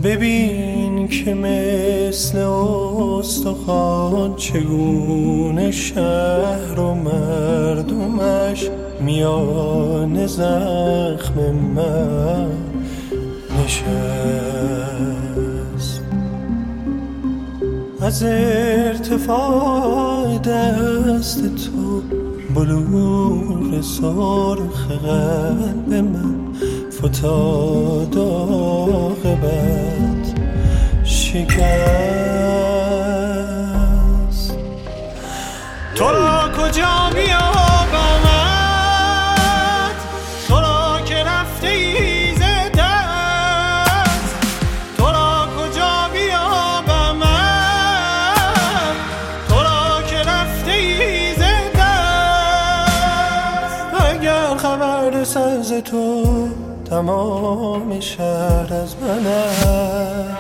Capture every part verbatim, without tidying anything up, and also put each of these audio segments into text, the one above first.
ببین که مثل استخوان چگونه شهر و مردمش میان زخم من نشست. از ارتفاع دست تو بلور سرخ قلب من فتاد عاقبت شکست. تو را کجا بیابمت، تو را که رفته ای ز دست، تو را کجا بیابمت، تو را که رفته ای ز دست. اگر خبر رسد ز تو تمام شهر از من است.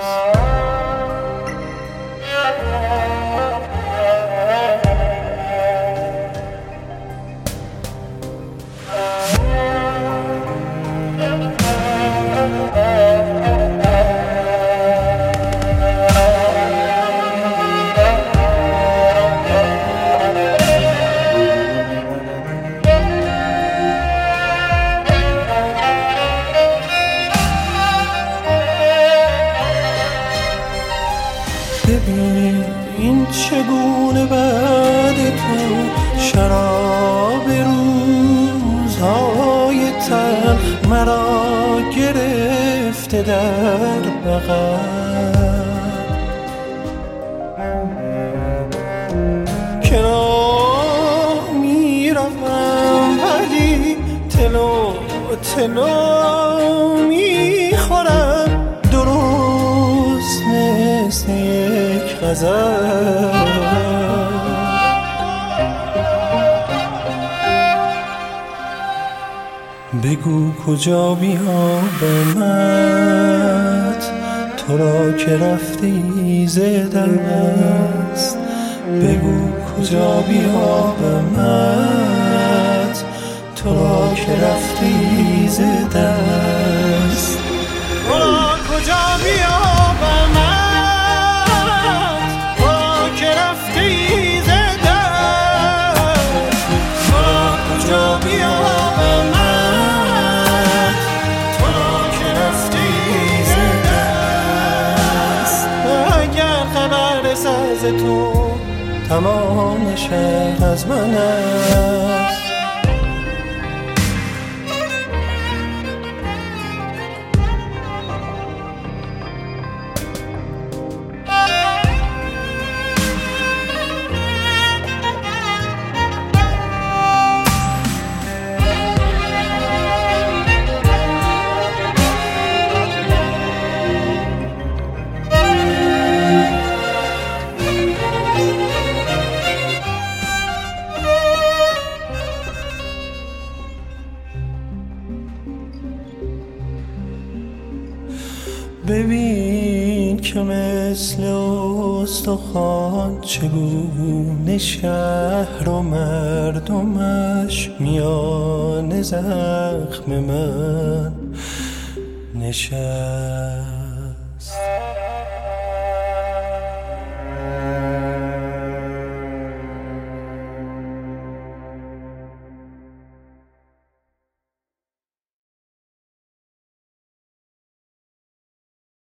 ببین این چگونه بعد تو شراب روزهای تلخ مرا گرفته در بغل. کنار میروم ولی تلو تلو میخورم درست مثل یک غزل. بگو کجا بیابمت، تو را که رفتی ز دست. بگو کجا بیابمت، تو را که رفتی ز دست. تو را کجا بیابمت، تو را که رفتی ز دست. تو را کجا بیابمت، تو را که رفتی ز دست. اگر خبر رسد ز تو تمام شهر از من است. ببین که مثل استخوان چگونه شهر و مردمش میان زخم من نشست.